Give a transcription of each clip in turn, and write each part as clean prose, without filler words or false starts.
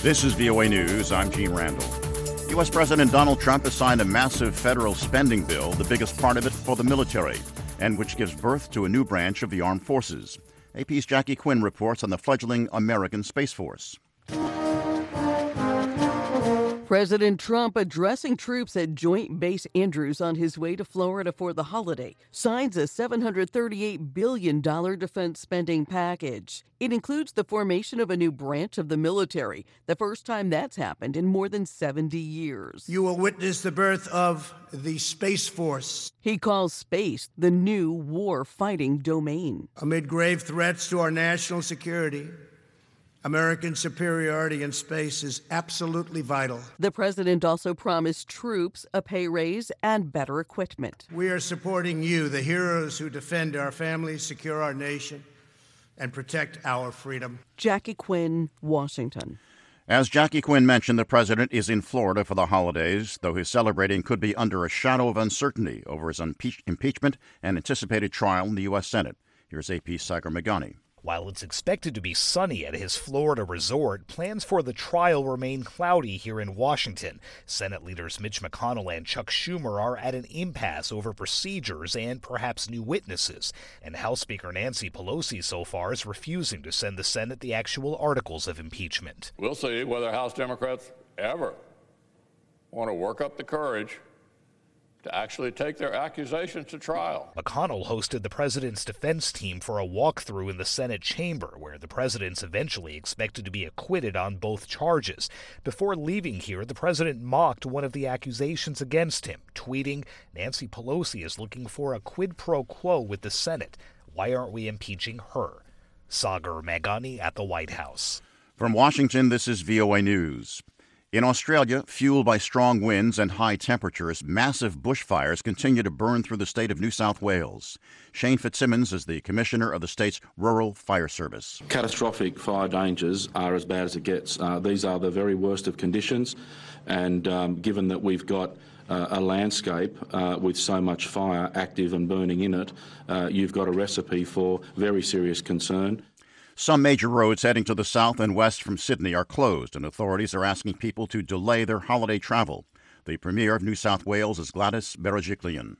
This is VOA News. I'm Gene Randall. U.S. President Donald Trump has signed a massive federal spending bill, the biggest part of it for the military, and which gives birth to a new branch of the armed forces. AP's Jackie Quinn reports on the fledgling American Space Force. President Trump addressing troops at Joint Base Andrews on his way to Florida for the holiday signs a $738 billion defense spending package. It includes the formation of a new branch of the military, the first time that's happened in more than 70 years. You will witness the birth of the Space Force. He calls space the new war-fighting domain. Amid grave threats to our national security, American superiority in space is absolutely vital. The president also promised troops a pay raise and better equipment. We are supporting you, the heroes who defend our families, secure our nation, and protect our freedom. Jackie Quinn, Washington. As Jackie Quinn mentioned, the president is in Florida for the holidays, though his celebrating could be under a shadow of uncertainty over his impeachment and anticipated trial in the U.S. Senate. Here's AP's Sagar Meghani. While it's expected to be sunny at his Florida resort, plans for the trial remain cloudy here in Washington. Senate leaders Mitch McConnell and Chuck Schumer are at an impasse over procedures and perhaps new witnesses. And House Speaker Nancy Pelosi so far is refusing to send the Senate the actual articles of impeachment. We'll see whether House Democrats ever want to work up the courage to actually take their accusations to trial. McConnell hosted the president's defense team for a walkthrough in the Senate chamber, where the president's eventually expected to be acquitted on both charges. Before leaving here, the president mocked one of the accusations against him, tweeting, "Nancy Pelosi is looking for a quid pro quo with the Senate. Why aren't we impeaching her?" Sagar Meghani at the White House. From Washington, this is VOA News. In Australia, fueled by strong winds and high temperatures, massive bushfires continue to burn through the state of New South Wales. Shane Fitzsimmons is the commissioner of the state's Rural Fire Service. Catastrophic fire dangers are as bad as it gets. These are the very worst of conditions, and given that we've got a landscape with so much fire active and burning in it, you've got a recipe for very serious concern. Some major roads heading to the south and west from Sydney are closed, and authorities are asking people to delay their holiday travel. The Premier of New South Wales is Gladys Berejiklian.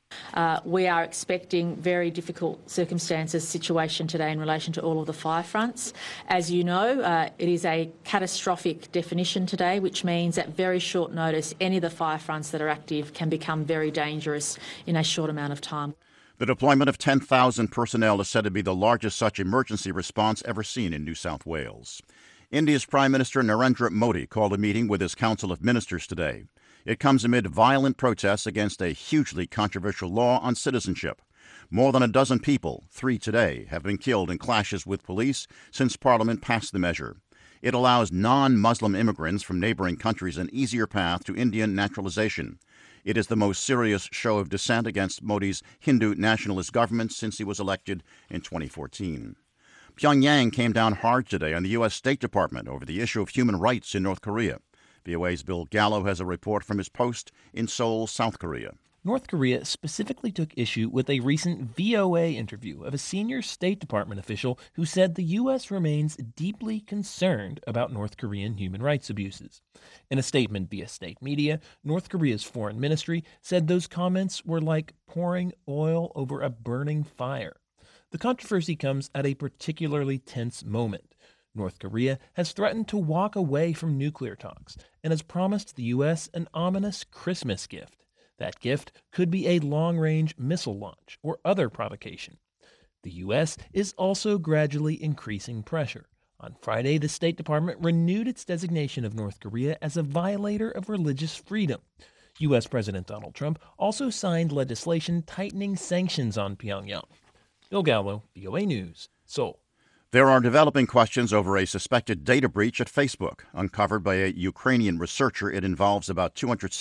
We are expecting very difficult situation today in relation to all of the fire fronts. As you know, it is a catastrophic definition today, which means at very short notice, any of the fire fronts that are active can become very dangerous in a short amount of time. The deployment of 10,000 personnel is said to be the largest such emergency response ever seen in New South Wales. India's Prime Minister Narendra Modi called a meeting with his Council of Ministers today. It comes amid violent protests against a hugely controversial law on citizenship. More than a dozen people, 3 today, have been killed in clashes with police since Parliament passed the measure. It allows non-Muslim immigrants from neighboring countries an easier path to Indian naturalization. It is the most serious show of dissent against Modi's Hindu nationalist government since he was elected in 2014. Pyongyang came down hard today on the U.S. State Department over the issue of human rights in North Korea. VOA's Bill Gallo has a report from his post in Seoul, South Korea. North Korea specifically took issue with a recent VOA interview of a senior State Department official who said the U.S. remains deeply concerned about North Korean human rights abuses. In a statement via state media, North Korea's foreign ministry said those comments were like pouring oil over a burning fire. The controversy comes at a particularly tense moment. North Korea has threatened to walk away from nuclear talks and has promised the U.S. an ominous Christmas gift. That gift could be a long-range missile launch or other provocation. The U.S. is also gradually increasing pressure. On Friday, the State Department renewed its designation of North Korea as a violator of religious freedom. U.S. President Donald Trump also signed legislation tightening sanctions on Pyongyang. Bill Gallo, VOA News, Seoul. There are developing questions over a suspected data breach at Facebook. Uncovered by a Ukrainian researcher, it involves about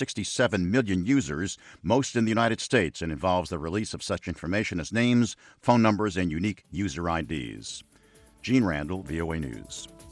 267 million users, most in the United States, and involves the release of such information as names, phone numbers, and unique user IDs. Gene Randall, VOA News.